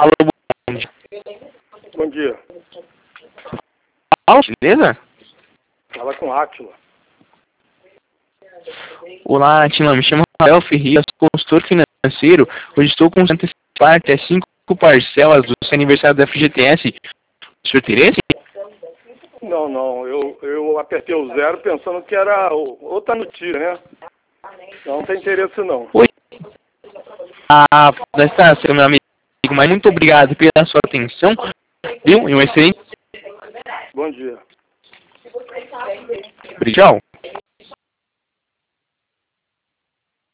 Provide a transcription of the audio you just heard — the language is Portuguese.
Alô, bom dia. Bom dia. Beleza? Fala com Átila. Olá, Átila. Me chamo Rafael Ferreira, sou consultor financeiro. Hoje estou com até 5 parcelas do seu aniversário da FGTS. O senhor interesse? Não. Eu apertei o 0 pensando que era outra notícia, né? Não tem interesse, não. Oi. Está, seu meu amigo. Mas muito obrigado pela sua atenção. Viu? E um excelente... Bom dia. Tchau.